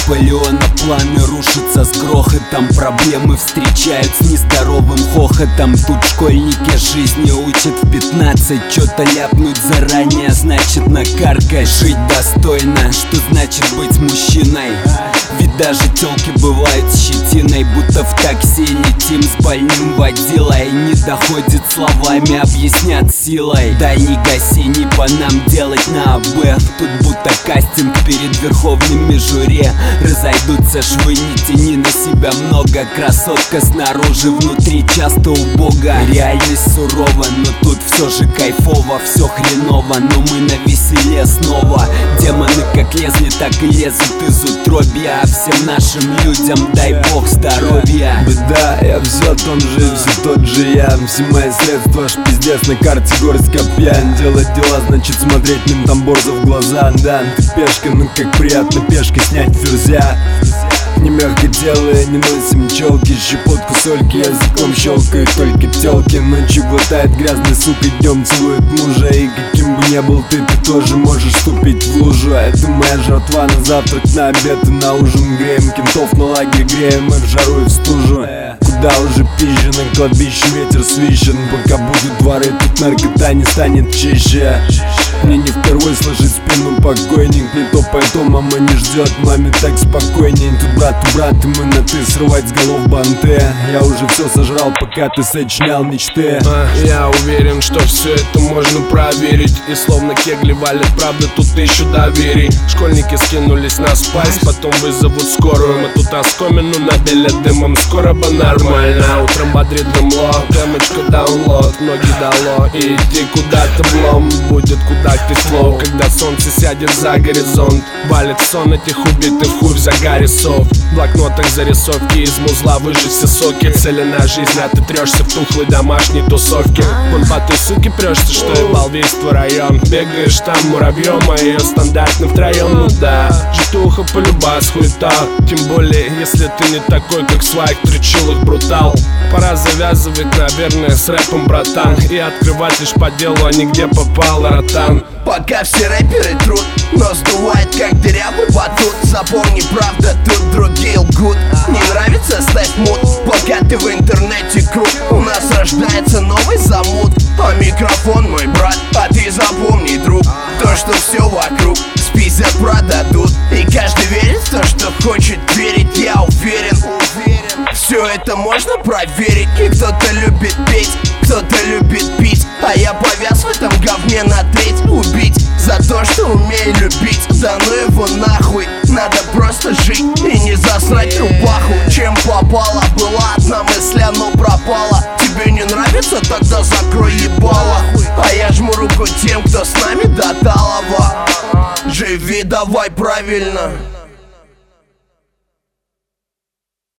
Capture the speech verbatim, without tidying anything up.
Наполеона планы рушатся с грохотом, проблемы встречают с нездоровым хохотом. Тут школьники жизни учат в пятнадцать, чё-то ляпнуть заранее значит накаркать. Жить достойно, что значит быть мужчиной? Ведь даже тёлки бывают с щетиной, будто в такси летим с больным водилой. Не доходит словами, объяснят силой. Да не гаси, не по нам делать на АБ. Тут будто кастинг перед верховными жюри. Разойдутся швы, не тяни на себя много. Красотка снаружи, внутри часто убого. Реальность сурова, но тут все же кайфово. Все хреново, но мы на веселе снова. Демоны как лезли, так и лезут из утробья. А всем нашим людям дай бог здоровья. Беда, я все тот же, все тот же я. Все мои средства, аж пиздец, на карте горсть копья. Делать дела, значит смотреть ментам борзо в глаза. Да, ты пешка, ну как приятно пешкой снять ферзя. Не мягко делая, не носим челки, щепотку сольки, языком щелкают только телки. Ночью глотает грязный сука, днем целует мужа. И каким бы ни был ты, ты тоже можешь ступить в лужу. Это моя жертва на завтрак, на обед и на ужин. Греем кентов на лагерь, греем и в жару и в стужу. Куда уже пизже, на кладбище ветер свищен. Пока будут дворы, тут наркота не станет чище. Мне не впервые сложить спину покойник. Не то поэтому мама не ждет, маме так спокойней. Тут брат у брата, мы на ты, срывать с голов банты. Я уже все сожрал, пока ты сочинял мечты. а, Я уверен, что все это можно проверить. И словно кегли валят, правда тут еще доверий. Школьники скинулись на спайс, потом вызовут скорую. Мы тут оскомину набили дымом, скоро бы нормально. Утром бодрит дымло, демочка даунлод. Ноги дало, и иди куда-то влом. Будет куда тепло, когда солнце сядет за горизонт. Валит сон этих убитых хуй в загаре сов. В блокнотах зарисовки из музла выжить все соки. Цели на жизнь, а ты трешься в тухлой домашней тусовке. Вон по той суке прешься, что ебал весь твой район. Бегаешь там муравьем, а ее стандартно втроем. Ну да, житуха полюбас хуета. Тем более, если ты не такой, как своих трючилых брутал. Пора завязывать, наверное, с рэпом, братан. И открывать лишь по делу, а не где попал, ротан. Пока все рэперы трут, но сдувает как дырявый батут. Запомни, правда, тут другие лгут. Не нравится, ставь мут, пока ты в интернете крут. У нас рождается новый замут. А микрофон мой брат, а ты запомни, друг, то, что все вокруг спиздят, продадут. И каждый верит в то, что хочет верить, я уверен. Все это можно проверить. И кто-то любит петь, кто-то любит пить. А я повяз в этом говне на треть. Убить за то, что умею любить. Да ну его нахуй, надо просто жить и не засрать рубаху. Чем попало, была одна мысль, но пропала. Тебе не нравится, тогда закрой ебало. А я жму руку тем, кто с нами до талого. Живи давай правильно.